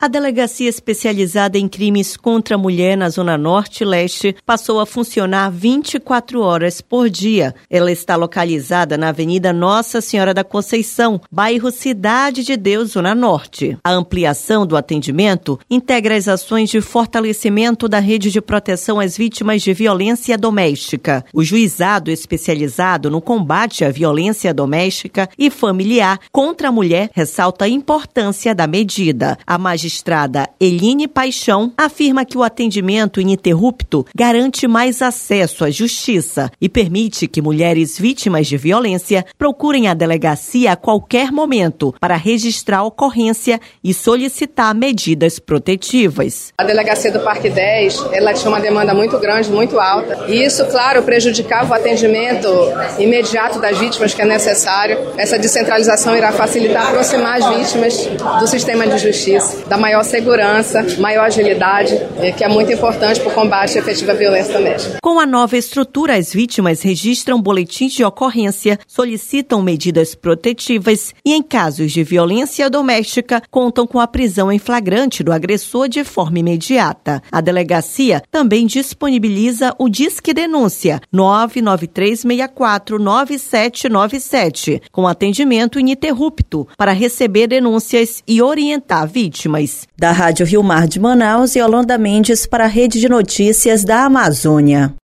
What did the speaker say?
A Delegacia Especializada em Crimes contra a Mulher na Zona Norte e Leste passou a funcionar 24 horas por dia. Ela está localizada na Avenida Nossa Senhora da Conceição, bairro Cidade de Deus, Zona Norte. A ampliação do atendimento integra as ações de fortalecimento da rede de proteção às vítimas de violência doméstica. O juizado especializado no combate à violência doméstica e familiar contra a mulher ressalta a importância da medida. A magistrada Eline Paixão afirma que o atendimento ininterrupto garante mais acesso à justiça e permite que mulheres vítimas de violência procurem a delegacia a qualquer momento para registrar a ocorrência e solicitar medidas protetivas. A delegacia do Parque 10, ela tinha uma demanda muito grande, muito alta, e isso, claro, prejudicava o atendimento imediato das vítimas, que é necessário. Essa descentralização irá facilitar aproximar as vítimas do sistema de justiça, da maior segurança, maior agilidade, que é muito importante para o combate à efetiva violência doméstica. Com a nova estrutura, as vítimas registram boletins de ocorrência, solicitam medidas protetivas e, em casos de violência doméstica, contam com a prisão em flagrante do agressor de forma imediata. A delegacia também disponibiliza o Disque Denúncia 993649797, com atendimento ininterrupto para receber denúncias e orientar vítimas. Da Rádio Rio Mar de Manaus, Yolanda Mendes para a Rede de Notícias da Amazônia.